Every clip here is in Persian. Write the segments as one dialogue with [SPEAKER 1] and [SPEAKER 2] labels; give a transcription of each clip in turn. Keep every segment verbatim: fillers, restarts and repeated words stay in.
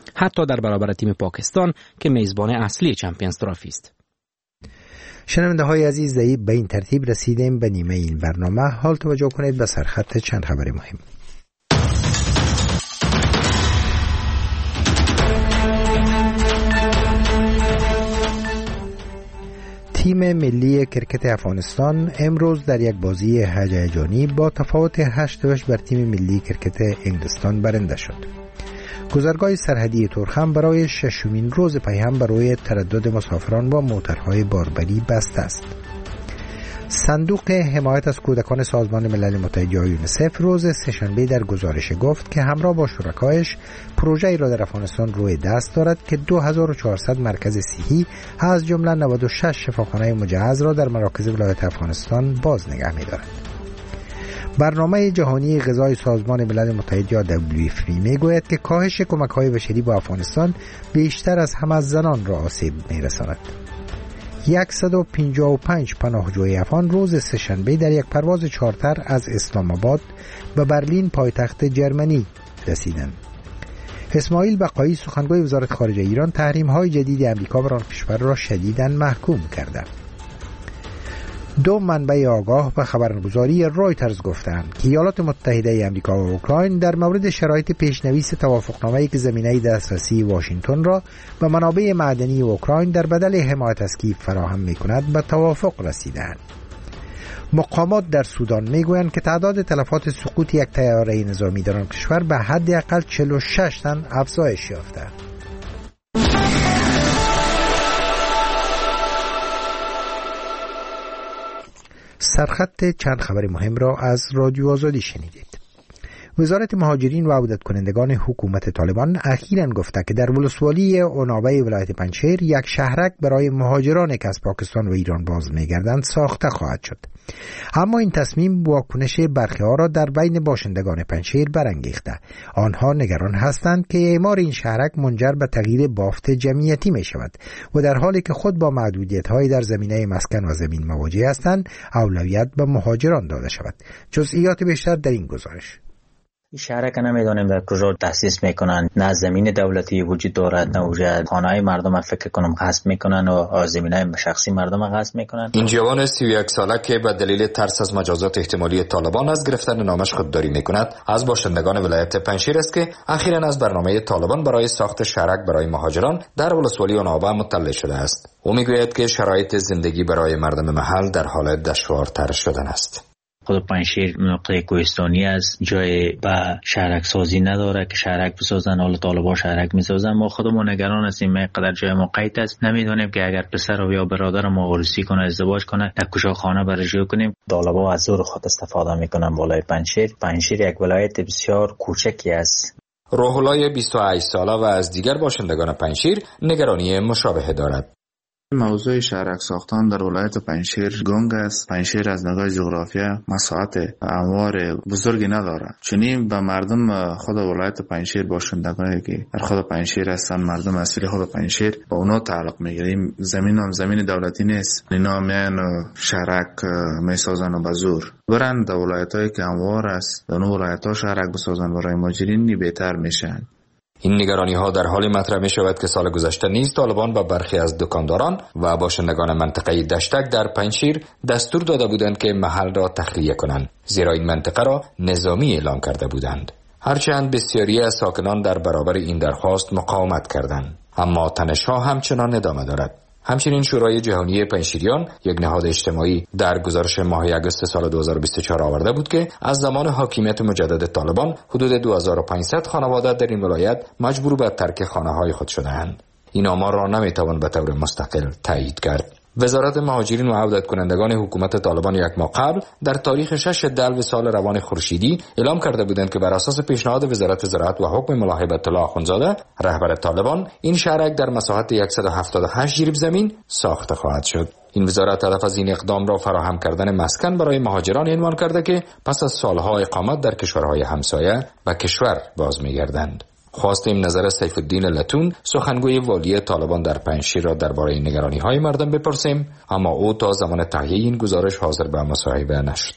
[SPEAKER 1] حتی در برابر تیم پاکستان که میزبان اصلی چمپیونز ترافی است.
[SPEAKER 2] شنونده های عزیز، به این ترتیب رسیدیم به نیمه این برنامه. حال توجه کنید به سرخط چند خبر مهم. تیم ملی کرکت افغانستان امروز در یک بازی هیجانی با تفاوت هشت وش بر تیم ملی کرکت انگلستان برنده شد. گذرگاه سرحدی تورخم برای ششمین روز پیهم برای تردد مسافران با موترهای باربری بسته است. صندوق حمایت از کودکان سازمان ملل متحد یا یونیسف روز سه‌شنبه در گزارش گفت که همراه با شرکایش پروژه‌ای را در افغانستان روی دست دارد که دو هزار و چهارصد مرکز صحی از جمله نود و شش شفاخانه مجهز را در مراکز ولایت افغانستان باز نگه می‌دارد. برنامه جهانی غذای سازمان ملل متحد یا دبلیو اف پی میگوید که کاهش کمک‌های بشری با افغانستان بیشتر از همه از زنان را آسیب می‌رساند. صد و پنجاه و پنج پناهجوی افغان روز سه‌شنبه در یک پرواز چارتر از اسلام آباد به برلین پایتخت جرمنی رسیدند. اسماعیل بقایی سخنگوی وزارت خارجه ایران تحریم‌های جدید امریکا بر آن کشور را شدیداً محکوم کرده. دو منبع آگاه به خبرگزاری رویترز گفتند که ایالات متحده آمریکا و اوکراین در مورد شرایط پیشنویس توافقنامه‌ای که زمینه دسترسی واشنگتن را به منابع معدنی اوکراین در بدل حمایت از کیف فراهم می‌کند به توافق رسیدند. مقامات در سودان میگویند که تعداد تلفات سقوط یک طیاره نظامی در آن کشور به حداقل چهل و شش تن افزایش یافته. سرخط چند خبر مهم را از رادیو آزادی شنیدید. وزارت مهاجرین و عودت کنندگان حکومت طالبان اخیراً گفته که در ولسوالی اونابه ولایت پنجشیر یک شهرک برای مهاجرانی که از پاکستان و ایران باز می‌گردند ساخته خواهد شد. اما این تصمیم واکنش برخی ها را در بین باشندگان پنجشیر برانگیخته. آنها نگران هستند که اعمار این شهرک منجر به تغییر بافت جمعیتی می شود و در حالی که خود با محدودیت‌های در زمینه مسکن و زمین مواجه هستند، اولویت به مهاجران داده شود. جزئیات بیشتر در این گزارش.
[SPEAKER 3] این شهرک نمیدونیم در کجا تأسیس میکنن، نه زمین دولتی وجود دارد نه وجود خانه‌های مردم فکر کنم غصب میکنن و زمینای شخصی مردم غصب میکنن.
[SPEAKER 4] این جوان سی و یک ساله که به دلیل ترس از مجازات احتمالی طالبان از گرفتن نامش خودداری میکند از باشندگان ولایت پنجشیر است که اخیراً از برنامه طالبان برای ساخت شهرک برای مهاجران در ولسوالی اونابه مطلع شده است. او میگوید که شرایط زندگی برای مردم محل در حال دشوارتر شدن است.
[SPEAKER 3] خود پنجشیر نقطه کوهستانی است، جای به شهرک سازی نداره که شهرک بسازن. حالا طالبان شهرک میسازن، ما خودمون نگران هستیم. اینقدر جای ما قید است، نمیدونیم که اگر پسر یا برادر ما عروسی کنه ازدواج کنه در کجا خانه برجا کنیم. طالبان از زور خود استفاده میکنن بالای پنجشیر. پنجشیر یک ولایت بسیار کوچکی است.
[SPEAKER 4] روح الله بیست و هشت ساله و از دیگر باشندگان پنجشیر نگرانی مشابه دارد.
[SPEAKER 5] موضوع شهرک ساختن در ولایت پنجشیر گنگ است. پنجشیر از نگاه جغرافیا مساحت اموار بزرگی نداره، چنین به مردم خود ولایت پنجشیر باشندگانی که در خود پنجشیر هستن، مردم اصلی خود پنجشیر، با اونا تعلق میگیریم. زمین هم زمین دولتی نیست، اینا میان شهرک میسازن و به زور برن در ولایتایی که هموار است، در اون ولایت‌ها شهرک بسازن برای مهاجرین بهتر میشن.
[SPEAKER 4] این نگرانی ها در حالی مطرح می شود که سال گذشته نیز طالبان به برخی از دکانداران و باشندگان منطقه دشتک در پنجشیر دستور داده بودند که محل را تخلیه کنند، زیرا این منطقه را نظامی اعلام کرده بودند. هرچند بسیاری از ساکنان در برابر این درخواست مقاومت کردند، اما تنش‌ها همچنان ادامه دارد. همچنین شورای جهانی پنجشیریان، یک نهاد اجتماعی، در گزارش ماه آگوست سال دو هزار و بیست و چهار آورده بود که از زمان حاکمیت مجدد طالبان حدود دو هزار و پانصد خانواده در این ولایت مجبور به ترک خانه‌های خود شده‌اند. این آمار را نمی‌توان به طور مستقل تایید کرد. وزارت مهاجرین و عودت کنندگان حکومت طالبان یک ماه قبل در تاریخ شش دلو سال روان خورشیدی اعلام کرده بودند که بر اساس پیشنهاد وزارت زراعت و حکم ملا هیبت الله اخوندزاده رهبر طالبان، این شهرک در مساحت صد و هفتاد و هشت جریب زمین ساخته خواهد شد. این وزارت هدف از این اقدام را فراهم کردن مسکن برای مهاجران عنوان کرده که پس از سالها اقامت در کشورهای همسایه به کشور باز می‌گردند. خواستیم نظر سیف الدین لتون، سخنگوی والی طالبان در پنجشیر، را درباره نگرانی‌های مردم بپرسیم، اما او تا زمان تهیه این گزارش حاضر به مصاحبه نشد.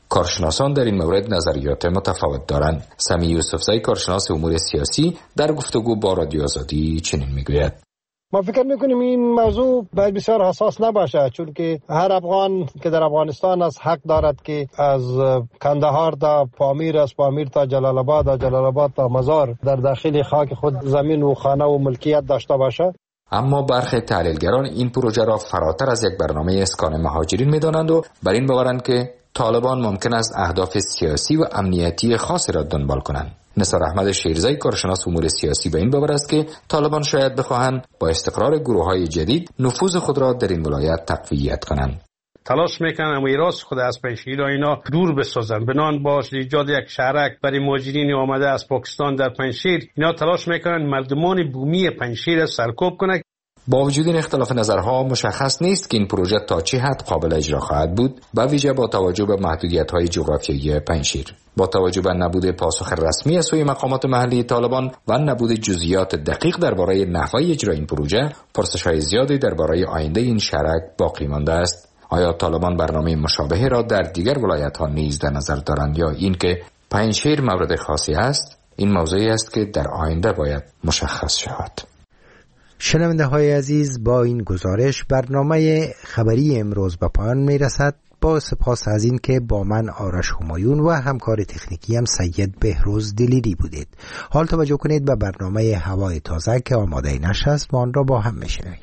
[SPEAKER 4] کارشناسان در این مورد نظریات متفاوت دارند. سمی یوسفزئی کارشناس امور سیاسی در گفتگو با رادیو آزادی چنین میگوید:
[SPEAKER 6] ما فکر میکنیم این موضوع باید بسیار حساس نباشه، چون که هر افغان که در افغانستان است حق دارد که از کندهار تا پامیر، از پامیر تا جلال آباد، از جلال آباد تا مزار در داخل خاک خود زمین و خانه و ملکیت داشته باشه.
[SPEAKER 4] اما برخی تحلیلگران این پروژه را فراتر از یک برنامه اسکان مهاجرین می‌دانند و بر این باورند که طالبان ممکن است اهداف سیاسی و امنیتی خاصی را دنبال کنند. نثار احمد شیرزئی کارشناس امور سیاسی به این باور است که طالبان شاید بخواهند با استقرار گروه‌های جدید نفوذ خود را در این ولایت تقویت کنند.
[SPEAKER 7] تلاش میکنن اما ایراز خود از پنجشیر اینا دور بسازن، بنان باش ایجاد یک شهرک برای مهاجرین آمده از پاکستان در پنجشیر. اینا تلاش میکنن مردمان بومی پنجشیر سرکوب کنند.
[SPEAKER 4] با وجود این اختلاف نظرها مشخص نیست که این پروژه تا چه حد قابل اجرا خواهد بود، به ویژه با توجه به محدودیت‌های جغرافیایی پنجشیر. با توجه به نبود پاسخ رسمی از سوی مقامات محلی طالبان و نبود جزئیات دقیق درباره نحوه اجرای این پروژه، پرسش‌های زیادی درباره آینده این شهرک باقی مانده است. آیا طالبان برنامه مشابهی را در دیگر ولایت‌ها نیز در نظر دارند یا اینکه پنجشیر مورد خاصی است؟ این موضوعی است که در آینده باید مشخص شود.
[SPEAKER 2] شنونده های عزیز، با این گزارش برنامه خبری امروز به پایان می رسد. با سپاس از این که با من آرش همایون و همکار تکنیکی هم سید بهروز دلیری بودید. حال توجه کنید به برنامه هوای تازه که آماده نشر است و آن را با هم میشنوید.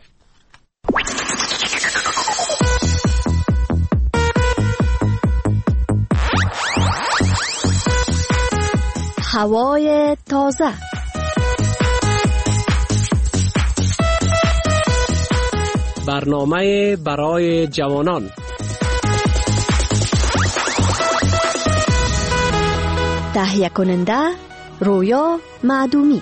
[SPEAKER 8] هوای تازه.
[SPEAKER 9] برنامه برای جوانان.
[SPEAKER 8] تهیه کننده رویا معدومی.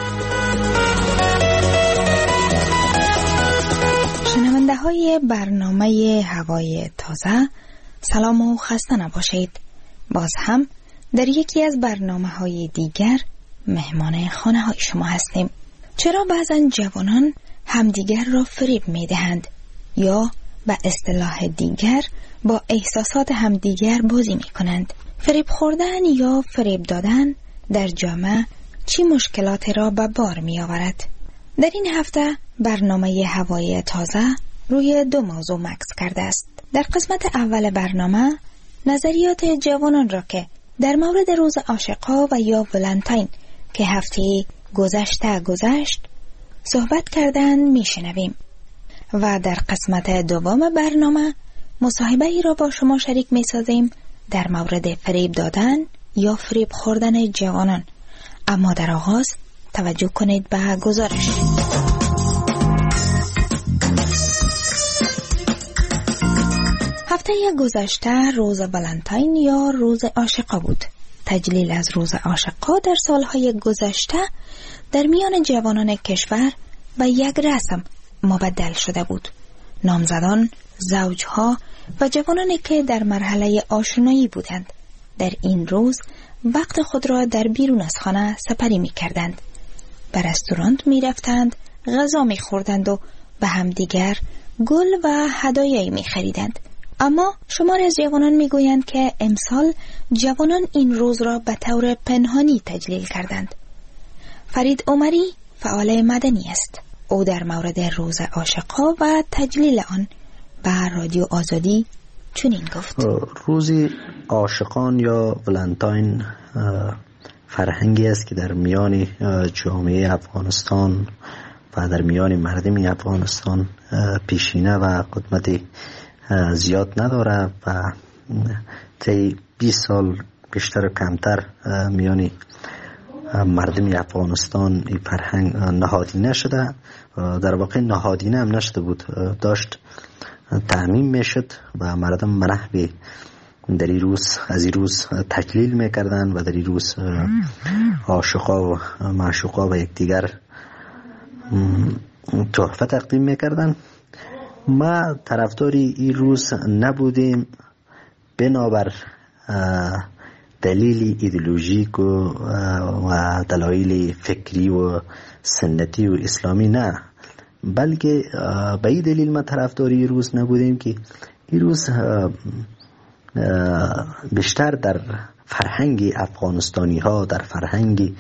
[SPEAKER 10] شنونده های برنامه هوای تازه، سلام و خسته نباشید. باز هم در یکی از برنامه های دیگر مهمان خانه های شما هستیم. چرا بعضن جوانان همدیگر را فریب می دهند یا به اصطلاح دیگر با احساسات همدیگر بازی می کنند؟ فریب خوردن یا فریب دادن در جامعه چی مشکلاتی را به بار می آورد؟ در این هفته برنامه هوای تازه روی دو موضوع مکس کرده است. در قسمت اول برنامه نظریات جوانان را که در مورد روز عاشقا و یا ولنتاین که هفته گذشته گذشت صحبت کردن میشنویم و در قسمت دوم برنامه مصاحبه ای را با شما شریک میسازیم در مورد فریب دادن یا فریب خوردن جوانان. اما در آغاز توجه کنید به گزارش. هفته گذشته روز ولنتاین یا روز عاشقا بود. تجلیل از روز عاشقا در سالهای گذشته در میان جوانان کشور به یک رسم مبدل شده بود. نامزدان، زوجها و جوانانی که در مرحله آشنایی بودند در این روز وقت خود را در بیرون از خانه سپری می کردند. به رستوران می رفتند، غذا می خوردند و به همدیگر گل و هدایایی می خریدند. اما شمار از جوانان می گویند که امسال جوانان این روز را به طور پنهانی تجلیل کردند. فرید عمری فعال مدنی است. او در مورد روز عاشقا و تجلیل آن به رادیو آزادی چنین گفت:
[SPEAKER 11] روز عاشقان یا ولنتاین فرهنگی است که در میان جامعه افغانستان و در میان مردم افغانستان پیشینه و قدمت زیاد نداره و طی بیست سال بیشتر و کمتر میان مردم افغانستان این فرهنگ نهادینه شده. در واقع نهادینه هم نشده بود، داشت تعمیم میشد و مردم منحوی در این روز از این روز تجلیل میکردن و در این روز عاشقا و معشوقا و یکدیگر تحفه تقدیم میکردن. ما طرفداری این روز نبودیم بنابر دلیل ایدئولوژیک و دلایل فکری و سنتی و اسلامی، نه، بلکه به این دلیل ما طرفداری این روز نبودیم که این روز بیشتر در فرهنگ افغانستانی ها، در فرهنگ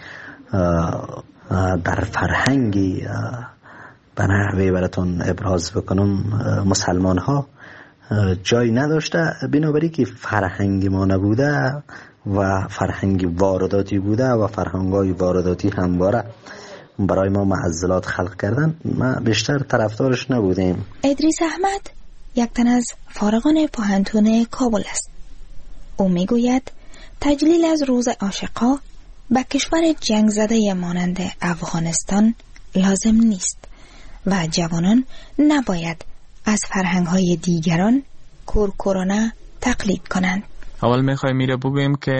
[SPEAKER 11] در فرهنگ به نحوی براتون ابراز بکنم مسلمان ها جای نداشته، بنابراین که فرهنگ ما نبوده و فرهنگ وارداتی بوده و فرهنگ های وارداتی همواره برای ما معضلات خلق کردن، ما بیشتر طرفدارش نبودیم.
[SPEAKER 10] ادریس احمد یک تن از فارغان پوهنتون کابل است. او میگوید تجلیل از روز عاشقا به کشور جنگ زده مانند افغانستان لازم نیست و جوانان نباید از فرهنگ‌های دیگران کورکورانه تقلید کنند.
[SPEAKER 12] اول میخوایم میره بگویم که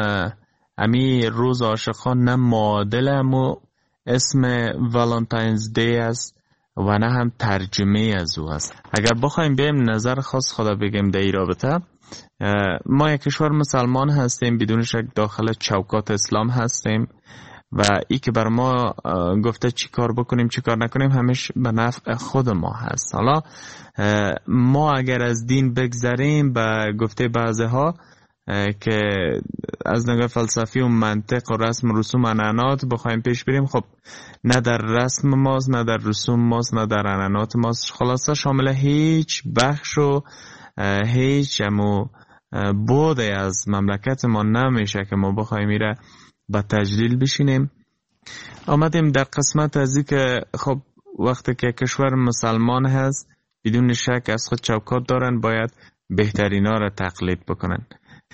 [SPEAKER 12] امی روز عاشقان نه معادل امو اسم والنتاینز دی است و نه هم ترجمه از او است. اگر بخوایم بیم نظر خاص خدا بگیم در این رابطه، ما یک کشور مسلمان هستیم، بدون شک داخل چوکات اسلام هستیم و ای که بر ما گفته چی کار بکنیم چی کار نکنیم همیشه به نفع خود ما هست. حالا ما اگر از دین بگذریم به گفته بعضی ها که از نگاه فلسفی و منطق و رسم و رسوم عنعنات بخوایم پیش بریم، خب نه در رسم ماست نه در رسوم ماست نه در عنعنات ماست، خلاصه شامل هیچ بخش و هیچ امو بوده از مملکت ما نمیشه که ما بخوایم میره با تجلیل بشینیم. آمدیم در قسمت از این که خب وقتی که کشور مسلمان هست بدون شک از خود چوکات دارن، باید بهترین ها را تقلید بکنن.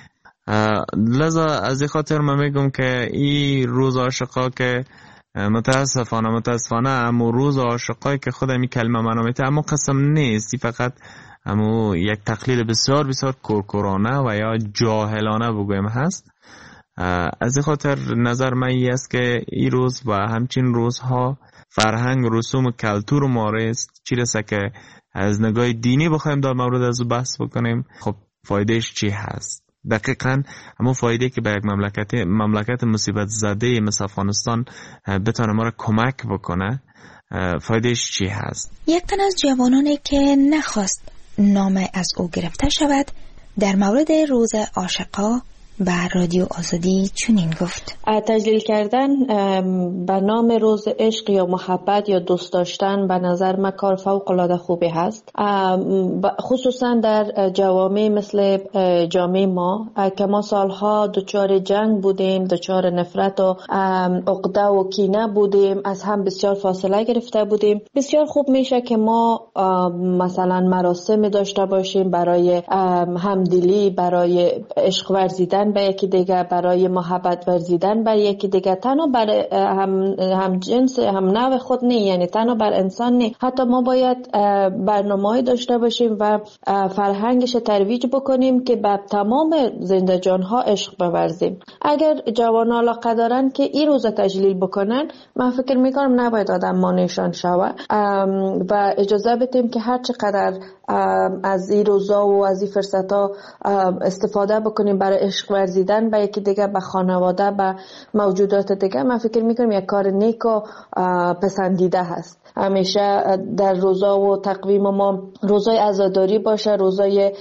[SPEAKER 12] لذا از این خاطر من میگم که این روز عاشقا که متاسفانه متاسفانه امو روز عاشقایی که خود می کلمه منامیته امو قسم نیست، فقط امو یک تقلید بسیار بسیار کورکورانه و یا جاهلانه بگویم هست. از این خاطر نظر من ای است که این روز و همچین روزها فرهنگ رسوم و کلتور ما است، چی رسه که از نگاه دینی بخوایم در مورد از بحث بکنیم، خب فایدهش چی هست؟ دقیقاً همون فایده که به یک مملکت مملکت مصیبت زده مثل افغانستان بتونه ما را کمک بکنه، فایدهش چی هست؟
[SPEAKER 10] یک تن از جوانانی که نخواست نام از او گرفته شود در مورد روز عاشقا به رادیو آزادی چنین گفت:
[SPEAKER 13] تجلیل کردن به نام روز عشق یا محبت یا دوست داشتن به نظر من کار فوق العاده خوبی هست، خصوصا در جوامع مثل جامعه ما که ما سالها دچار جنگ بودیم، دچار نفرت و عقده و کینه بودیم، از هم بسیار فاصله گرفته بودیم. بسیار خوب میشه که ما مثلا مراسم داشته باشیم برای همدلی، برای عشق ورزیدن به یکی دیگه، برای محبت ورزیدن بر یکی دیگه، تنها بر هم, هم جنس هم نوع خود نه، یعنی تنها بر انسان نه، حتی ما باید برنامه‌ای داشته باشیم و فرهنگش ترویج بکنیم که به تمام زنده جانها عشق بورزیم. اگر جوان علاقه دارن که این روز تجلیل بکنن، من فکر میکنم نباید آدم مانعشان شود و اجازه بدیم که هر چقدر از این روزا و از این فرصتها استفاده بکنیم برای عشق ورزیدن به یکی دیگه، به خانواده، به موجودات دیگه. من فکر میکنم یک کار نیک و پسندیده هست. همیشه در روزا و تقویم ما روزای عزاداری باشه، روزای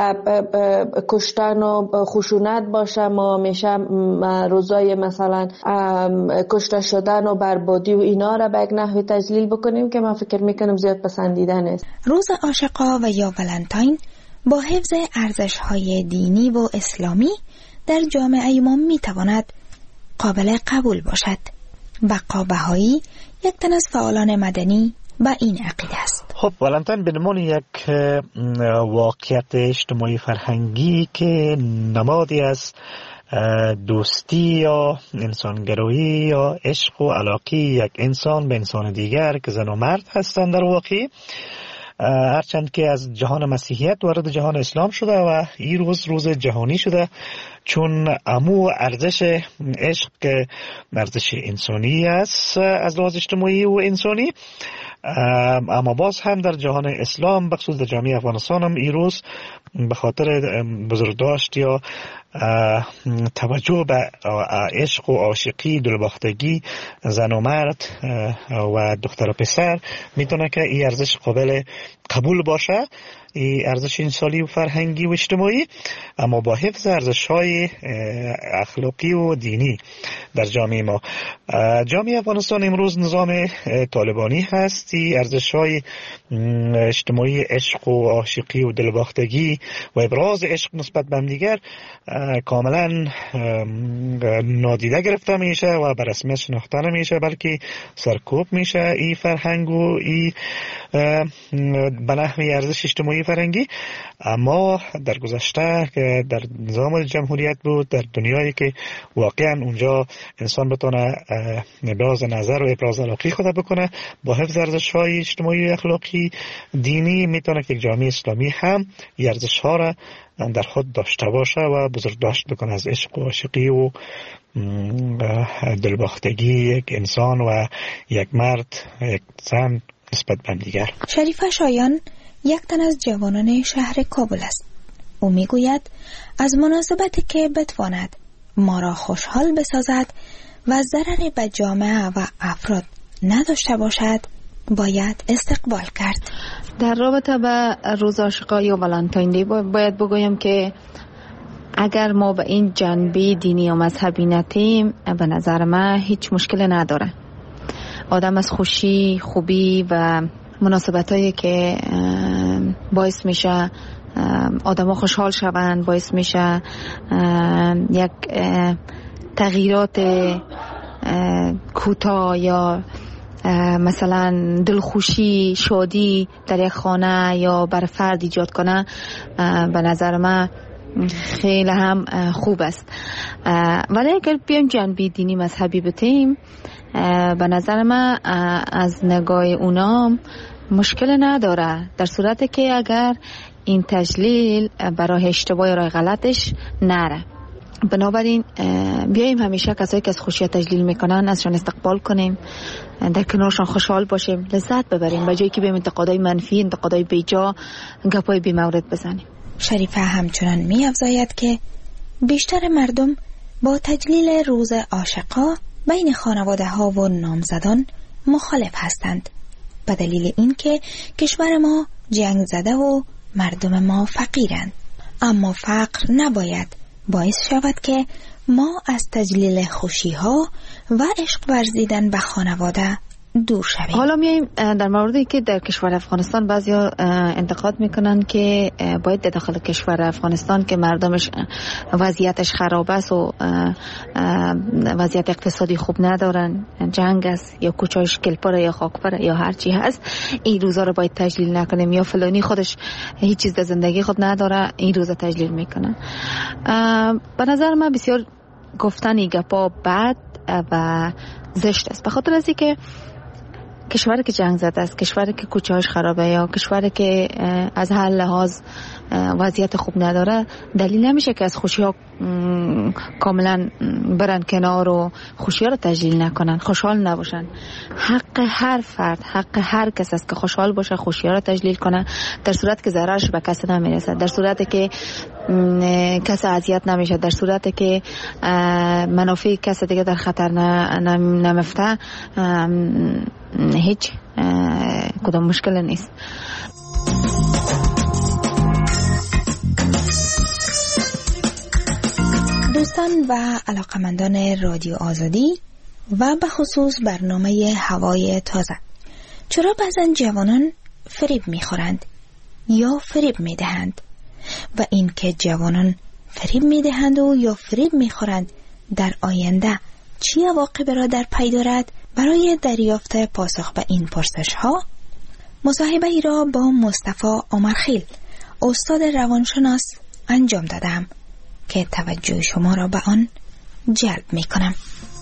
[SPEAKER 13] کشتن و خشونت باشه، ما همیشه روزای مثلا کشته شدن و بربادی و اینا را به یک نحوی تجلیل بکنیم که من فکر میکنم زیاد پسندیده نیست.
[SPEAKER 10] روز عاشقا و یا ولنتاین با حفظ ارزش‌های دینی و اسلامی در جامعه ما میتواند قابل قبول باشد. بقا بهایی یک تن از فعالان مدنی با این عقیده است.
[SPEAKER 14] خب ولنتاین به عنوان یک واقعیت اجتماعی فرهنگی که نمادی از دوستی یا انسانگرایی یا عشق و علاقه یک انسان به انسان دیگر که زن و مرد هستند در واقع، هرچند که از جهان مسیحیت وارد جهان اسلام شده و این روز روز جهانی شده، چون امو ارزش عشق که ارزش انسانی است از لحاظ اجتماعی و انسانی، اما باز هم در جهان اسلام بخصوص در جامعه افغانستان هم این روز به خاطر بزرگداشت یا توجه به عشق و عاشقی، دلباختگی زن و مرد و دختر و پسر میتونه که این ارزش قابل قبول باشه. ارزش انسانی و فرهنگی و اجتماعی، اما با حفظ ارزش‌های اخلاقی و دینی در جامعه ما. جامعه افغانستان امروز نظام طالبانی هست. ارزش‌های اجتماعی، عشق و عاشقی و دلباختگی و ابراز عشق نسبت به همدیگر کاملا نادیده گرفته میشه و به رسمیت شناخته نمیشه، بلکه سرکوب میشه این فرهنگ و این به نحوی ارزش اجتماعی فرهنگی. اما در گذشته که در نظام جمهوریت بود، در دنیایی که واقعا اونجا انسان بتونه ابراز نظر و ابراز علاقه خود بکنه با حفظ ارزش‌های اجتماعی و اخلاقی دینی، میتونه که جامعه اسلامی هم این ارزش‌ها را در خود داشته باشه و بزرگداشت بکنه از عشق و عاشقی و دلباختگی یک انسان و یک مرد، یک زن نسبت به دیگر.
[SPEAKER 10] شریفه شایان یک تن از جوانان شهر کابل است. او میگوید از مناسبتی که بتواند ما را خوشحال بسازد و ضرری به جامعه و افراد نداشته باشد باید استقبال کرد.
[SPEAKER 13] در رابطه با روز عاشقان یا ولنتاین دی باید بگویم که اگر ما به این جنبه دینی و مذهبی نتیم، به نظر من هیچ مشکل نداره. آدم از خوشی، خوبی و مناسبتایی که باعث میشه آدم ها خوشحال شوند، باعث میشه یک تغییرات کوتاه یا مثلا دلخوشی، شادی در یک خانه یا بر فرد ایجاد کنه، به نظر من خیلی هم خوب است. ولی اگر بیایم جنبه دینی مذهبی بتیم، به نظر من از نگاه اونا مشکل نداره، در صورتی که اگر این تجلیل برای اشتباه یا راه غلطش نره. بنابراین بیاییم همیشه کسایی که از خوشی تجلیل میکنن ازشان استقبال کنیم، در کنارشان خوشحال باشیم، لذت ببریم، به جایی که بیم انتقادای منفی، انتقادای بیجا، گپای بی مورد بزنیم.
[SPEAKER 10] شریفه همچنان می افزاید که بیشتر مردم با تجلیل روز عاشقا بین خانواده ها و نامزدان مخالف هستند، به دلیل اینکه کشور ما جنگ زده و مردم ما فقیرند. اما فقر نباید باعث شود که ما از تجلیل خوشی ها و عشق ورزیدن به خانواده دور شویم.
[SPEAKER 13] حالا میایم در موردی که در کشور افغانستان بعضیا انتقاد میکنن که باید در داخل کشور افغانستان که مردمش وضعیتش خراب است و وضعیت اقتصادی خوب ندارن، جنگ است یا کوچه‌اش گلپره یا خاکپره یا هر چی هست، این روزا رو باید تجلیل نکنیم، یا فلانی خودش هیچ چیز در زندگی خود نداره این روزا تجلیل میکنه. به نظر من بسیار گفتن این گپا بد و زشت است، به خاطر از اینکه کشوری که جنگ زده است، کشوری که کوچه‌اش خرابه یا کشوری که از هر لحاظ وضعیت خوب نداره، دلیل نمیشه که از خوشی‌ها کاملا برن کنار و خوشی‌ها رو تجلیل نکنن، خوشحال نباشن. حق هر فرد، حق هر کس است که خوشحال باشه، خوشی‌ها رو تجلیل کنه، در صورت که ضررش به کسی نمیرسه، در صورتی که کسی اذیت نمیشه، در صورتی که منافع کسی دیگه در خطر نمیفته، هیچ کدام مشکل نیست.
[SPEAKER 10] دوستان و علاقمندان رادیو آزادی و به خصوص برنامه هوای تازه، چرا بعضن جوانان فریب میخورند یا فریب میدهند و این که جوانان فریب میدهند و یا فریب میخورند در آینده چی عواقب را در پی دارد؟ برای دریافت پاسخ به این پرسش ها مصاحبه ای را با مصطفی عمرخیل، استاد روانشناس انجام دادم که توجه شما را به آن جلب می کنم.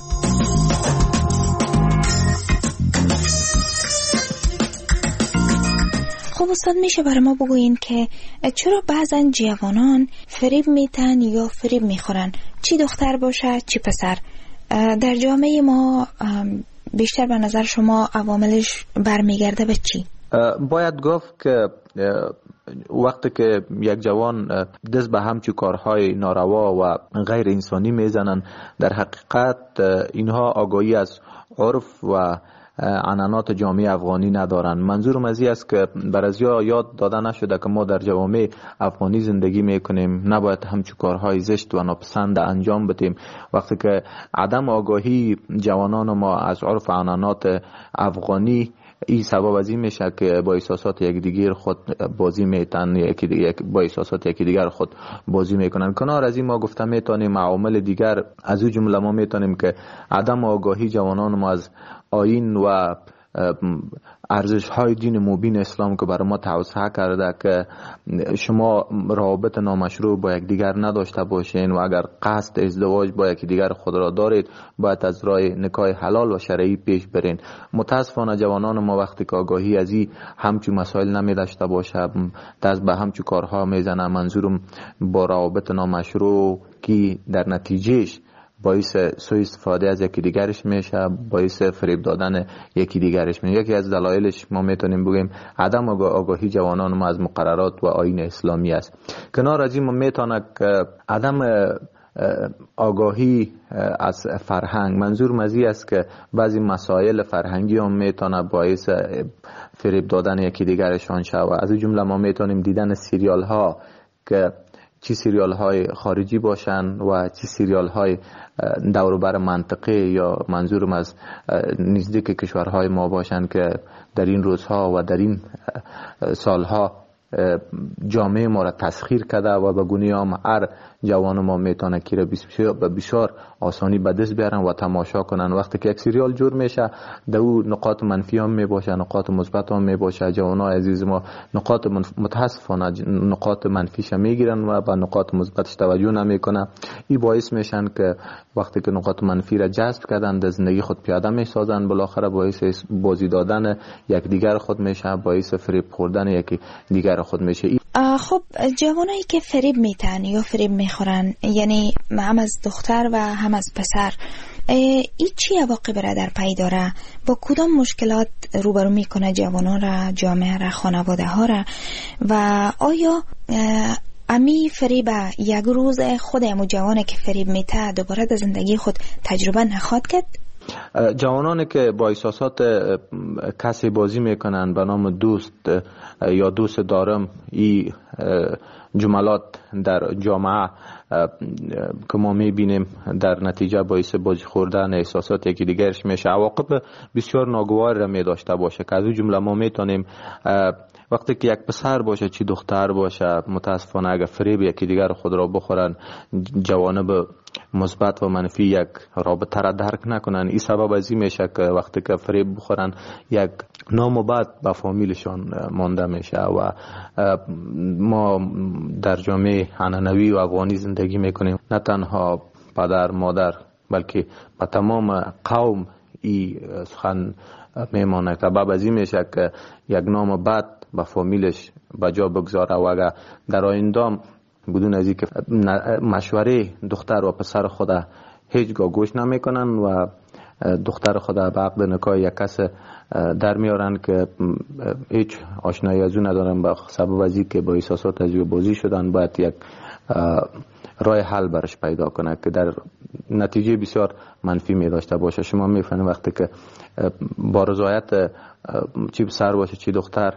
[SPEAKER 10] خب استاد، میشه برای ما بگوین که چرا بعضن جوانان فریب میتن یا فریب میخورن، چی دختر باشه چی پسر؟ در جامعه ما بیشتر به نظر شما عواملش برمیگرده به چی؟
[SPEAKER 15] باید گفت که وقتی که یک جوان دست به همچون کارهای ناروا و غیر انسانی میزنن، در حقیقت اینها آگاهی از عرف و عنعنات جامعه افغانی ندارن. منظورم از این است که برازیا یاد داده نشده که ما در جوامع افغانی زندگی میکنیم، نباید همچون کارهای زشت و ناپسند انجام بدیم. وقتی که عدم آگاهی جوانان ما از عرف عنعنات افغانی این سبب از این میشه که با احساسات یکدیگر خود بازی میتن، یکی دیگر با احساسات یکی دیگر خود بازی میکنن. کنار از این ما گفته میتونیم عوامل دیگر از او جمله ما میتونیم که عدم آگاهی جوانان ما از آیین و ارزش های دین مبین اسلام که برای ما توسعه کرده که شما روابط نامشروع با یک دیگر نداشته باشین و اگر قصد ازدواج با یک دیگر خود را دارید باید از راه نکاح حلال و شرعی پیش برین. متاسفانه جوانان ما وقتی که آگاهی از این همچون مسائل نمی داشته باشه دست به همچون کارها میزنه. منظورم با روابط نامشروع که در نتیجهش باعث سوء استفاده از یکی دیگرش میشه، باعث فریب دادن یکی دیگرش میشه. یکی از دلایلش ما میتونیم بگیم عدم آگاهی جوانان ما از مقررات و آیین اسلامی است. کنار از این ما میتونه که عدم آگاهی از فرهنگ، منظور مزی است که بعضی مسائل فرهنگی هم میتونه باعث فریب دادن یکی دیگرشان شود. از این جمله ما میتونیم دیدن سریال ها که چی سریال های خارجی باشن و چی سریال های دوروبر منطقه یا منظورم از نزدیک کشورهای ما باشن که در این روزها و در این سالها جامعه ما را تسخیر کرده و به گونه هم هر جوان ما میتونه که به بسیار آسانی به دست بیارن و تماشا کنن. وقتی که یک سریال جور میشه در او نقاط منفی هم میباشه، نقاط مثبت هم میباشه. جوانای عزیز ما نقاط متاسفانه نقاط منفیش میگیرن و به نقاط مثبتش توجه نمیکنن. این باعث میشن که وقتی که نقاط منفی را جذب کردن در زندگی خود پیاده میسازن، بالاخره باعث بازی دادن یک دیگر خود میشه، باعث فریب خوردن یک دیگر خود میشه.
[SPEAKER 10] خب جوانایی که فریب میتن یا فریب میخورن، یعنی هم از دختر و هم از پسر، این چی عواقب را در پی داره؟ با کدام مشکلات روبرو میکنه جوانان را، جامعه را، خانواده ها را؟ و آیا امی فریب یک روز خود امو جوانه که فریب میته دوباره در زندگی خود تجربه نخواد کرد؟
[SPEAKER 15] جوانانی که با احساسات کسی بازی میکنن به نام دوست یا دوست دارم، این جملات در جامعه که ما میبینیم در نتیجه باعث بازی خوردن احساسات یکی دیگرش میشه، عواقب بسیار ناگوار را میداشته باشه که از اون جمله ما میتونیم وقتی که یک پسر باشه چی دختر باشه متاسفانه اگر فریب یکی دیگر خود را بخورن، جوانب مثبت و منفی یک رابطه را درک نکنن. این سبب از این میشه که وقتی که فریب بخورن یک نام و بد به فامیلشان مانده میشه و ما در جامعه عنعنوی و افغانی زندگی میکنیم. نه تنها پدر مادر بلکه به تمام قوم این سخن میمانه که سبب از این میشه که یک نام بد به فامیلش بجا بگذاره و اگر در آینده بدون از اینکه مشوره دختر و پسر خود هیچگاه گوش نمیکنن و دختر خود به عقد نکاح یک کس در میارن که هیچ آشنایی از او ندارن، به سبب از اینکه با احساسات از او بازی شدن، باید یک راه حل برش پیدا کنه که در نتیجه بسیار منفی می داشته باشه. شما میفهمید وقتی که با رضایت چی پسر باشه چی دختر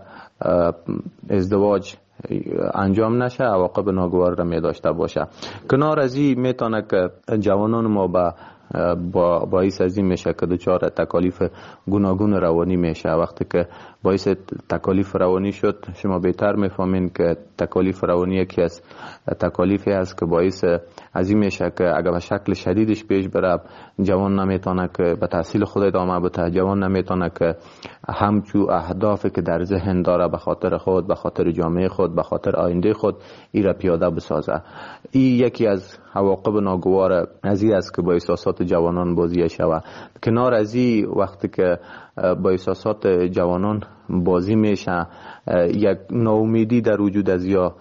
[SPEAKER 15] ازدواج انجام نشه، عواقب ناگوار را می داشته باشه. کنار از این میتونه که جوانان ما با با باعث از این میشه که دچار تکالیف گوناگون روانی میشه. وقتی که باعث تکالیف روانی شد، شما بهتر میفهمین که تکالیف روانی یکی از تکالیفی است که باعث از این میشه که اگر به شکل شدیدش پیش بره، جوان نمیتونه که به تحصیل خود ادامه بده، جوان نمیتونه که همچو اهدافی که در ذهن داره به خاطر خود، به خاطر جامعه خود، به خاطر آینده خود ای را پیاده بسازه. این یکی از عواقب ناگوار از این است که با احساسات جوانان بازی شود. کنار از این وقتی که با احساسات جوانان بازی میشه، یک ناامیدی در وجود از یا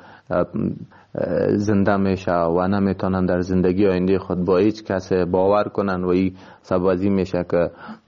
[SPEAKER 15] زنده میشه و نمیتونن در زندگی آینده خود با هیچ کس باور کنن و این سبب از این میشه که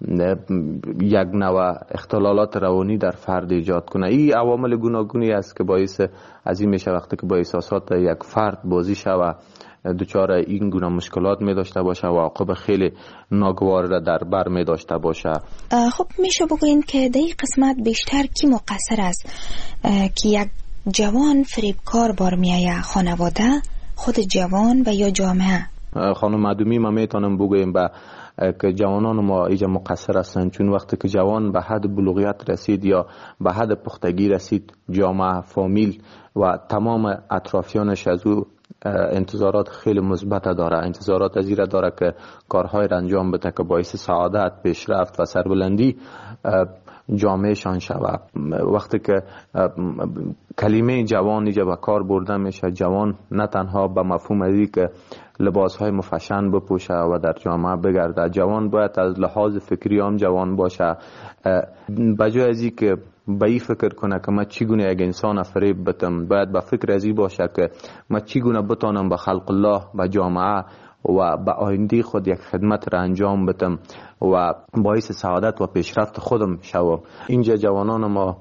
[SPEAKER 15] یک نوع اختلالات روانی در فرد ایجاد کنه. این عوامل گوناگونی است که باعث از این میشه وقتی که با احساسات یک فرد بازی شود، دچار این گونه مشکلات می داشته باشه و عواقب خیلی ناگوار را در بر می داشته باشه.
[SPEAKER 10] خب میشه بگوین که در این قسمت بیشتر کی مقصر است که یک جوان فریبکار بار میایه؟ خانواده، خود جوان و یا جامعه؟
[SPEAKER 15] خانم معدومی ما میتونم بگویم با که جوانان ما ایجا مقصر هستند، چون وقتی که جوان به حد بلوغیت رسید یا به حد پختگی رسید، جامعه، فامیل و تمام اطرافیانش از او انتظارات خیلی مثبت داره، انتظارات از این داره که کارهای را انجام بده که باعث سعادت، پیشرفت و سربلندی جامعه شان شود. وقتی که کلمه جوان اینجا به کار برده میشه، جوان نه تنها به مفهوم ازی که لباس های مفشن بپوشه و در جامعه بگرده، جوان باید از لحاظ فکری هم جوان باشه، بجای ازی که به این فکر کنه که من چگونه یک انسان فریب بتم، باید به فکر ازی باشه که من چگونه بتانم به خلق الله، به جامعه و به آینده خود یک خدمت را انجام بدم و باعث سعادت و پیشرفت خودم شوم. اینجا جوانان ما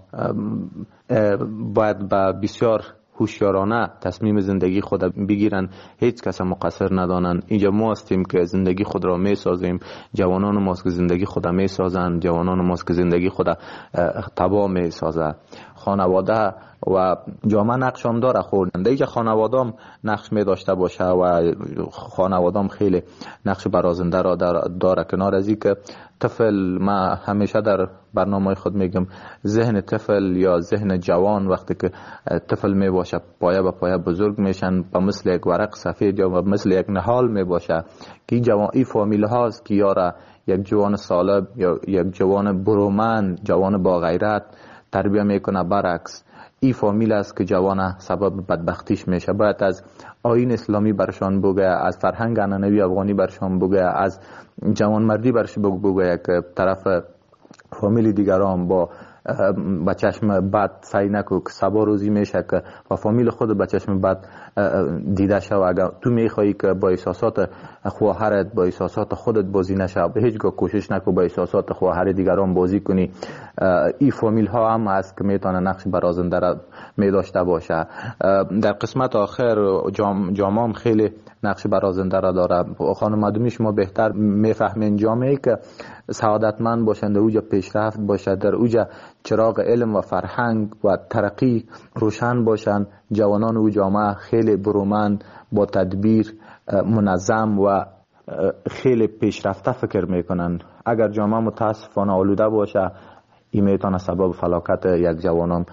[SPEAKER 15] باید به بسیار هوشیارانه تصمیم زندگی خود بگیرن، هیچ کس مقصر ندانن. اینجا ما هستیم که زندگی خود را می سازیم، جوانان ماست که زندگی خود می سازن، جوانان ماست که زندگی خود تباه می سازه. خانواده و جامعه نقش هم داره، خوردن دیگه خانواده هم نقش می داشته باشه و خانواده هم خیلی نقش برازنده را داره. کنار از این که طفل، ما همیشه در برنامه خود میگم ذهن طفل یا ذهن جوان وقتی که طفل می باشه پایه به پایه بزرگ میشن، به مثل یک ورق سفید یا به مثل یک نهال می باشه که جوان ای فامیل هاست که یاره یک جوان سالب یا یک جوان برومند، جوان با غیرت تربیه میکنه. برعکس این فامیل است که جوان سبب بدبختیش میشه. باید از آیین اسلامی برشان بگه، از فرهنگ عنعنوی افغانی برشان بگه، از جوان مردی برش بگه که طرف فامیل دیگران با با چشم بد سعی نکو که سبا روزی میشه که با فامیل خود با چشم بد دیده شو. اگر تو میخوایی که با احساسات خواهرت، با احساسات خودت بازی نشه، به هیچ گاه کوشش نکو با احساسات خواهر دیگران بازی کنی. این فامیل ها هم هست که میتونه نقش برازنده را می داشته باشه. در قسمت آخر جام جامعه هم خیلی نقش برازنده را داره. خانم معدومی شما بهتر میفهمین جامعه که سعادتمند باشند، اوجا پیشرفت باشه، در اوجا چراغ علم و فرهنگ و ترقی روشن باشند، جوانان او جامعه خیلی برومند، با تدبیر، منظم و خیلی پیشرفته فکر میکنن. اگر جامعه متاسفانه آلوده باشه، این میتونه سبب فلاکت یک جوانان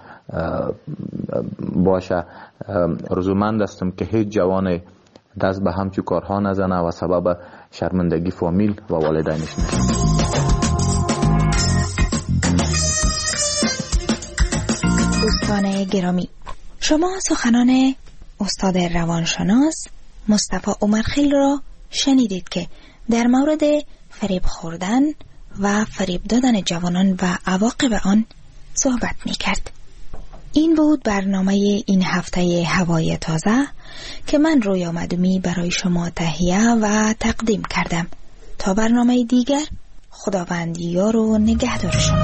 [SPEAKER 15] باشه. رزومند هستم که هیچ جوان دست به همچو کارها نزنه و سبب شرمندگی فامیل و والدینش نشه.
[SPEAKER 10] دوستان گرامی، شما سخنان استاد روانشناس مصطفی عمرخیل را شنیدید که در مورد فریب خوردن و فریب دادن جوانان و عواقب آن صحبت می کرد. این بود برنامه این هفته هوای تازه که من رویا مدومی برای شما تهیه و تقدیم کردم. تا برنامه دیگر، خداوند یار و نگهدار شما.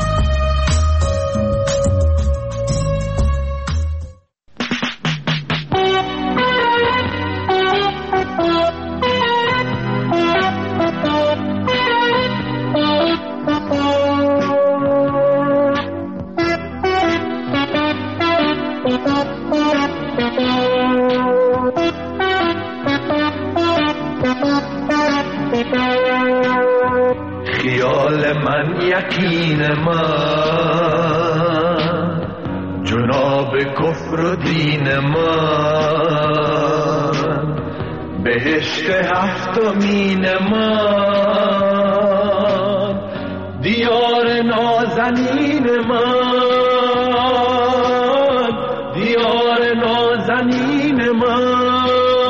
[SPEAKER 16] خیال من یقین من، جناب کفر و دین من، بهشت هفتمین من، دیار نازنین من، دیار نازنین من،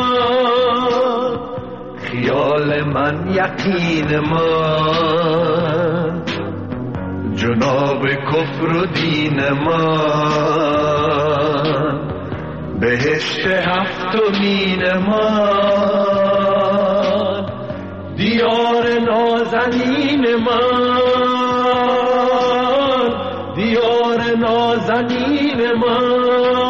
[SPEAKER 16] خیال من یقین من، جناب کفر و دین من، بهشت هفتمین من، دیار نازنین من، دیار نازنین من.